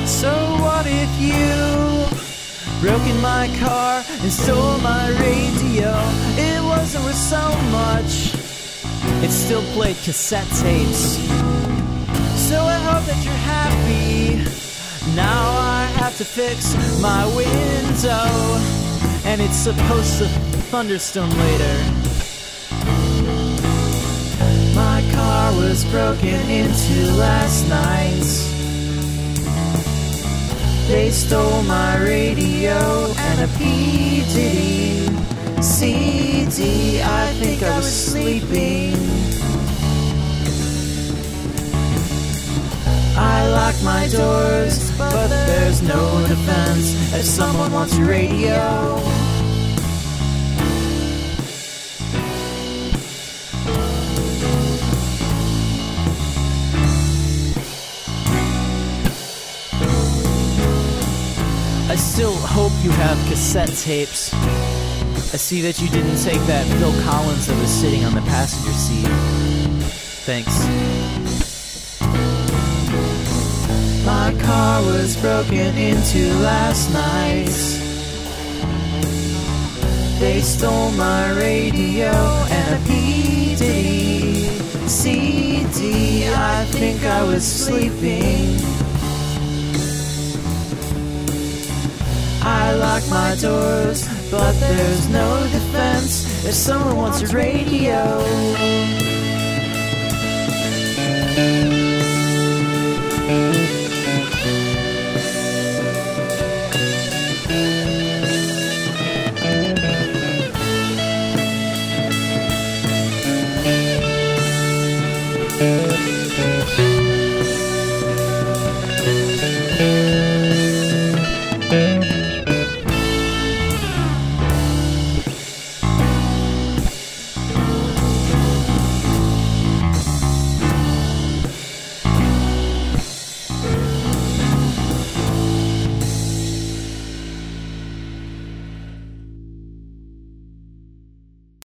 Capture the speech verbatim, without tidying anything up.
So what if you broke in my car and stole my radio? It wasn't worth so much. It still played cassette tapes. So I hope that you're happy. Now I have to fix my window, and it's supposed to thunderstorm later. My car was broken into last night. They stole my radio and a P. Diddy C D. I think I was sleeping. I lock my doors, but there's no defense if someone wants your radio. I still hope you have cassette tapes. I see that you didn't take that Phil Collins that was sitting on the passenger seat. Thanks. My car was broken into last night. They stole my radio and a P. Diddy C D. I think I was sleeping. I lock my doors, but there's no defense if someone wants a radio.